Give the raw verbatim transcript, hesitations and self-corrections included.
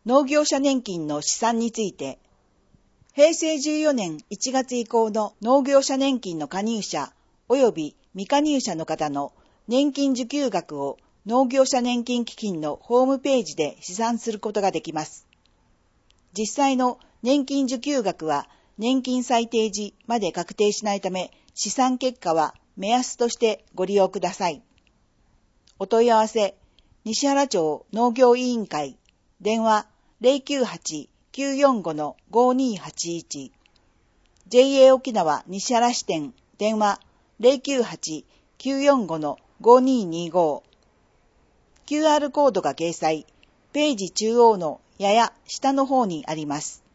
農業者年金の試算について、平成じゅうよねんいちがつ以降の農業者年金の加入者及び未加入者の方の年金受給額を農業者年金基金のホームページで試算することができます。実際の年金受給額は年金最低時まで確定しないため、試算結果は目安としてご利用ください。お問い合わせ、西原町農業委員会、電話 ゼロきゅうはち きゅうよんご ごにーはちいち、ジェイエー 沖縄西原支店、電話 ゼロきゅうはち きゅうよんご ごにーにーご、キューアール コードが掲載、ページ中央のやや下の方にあります。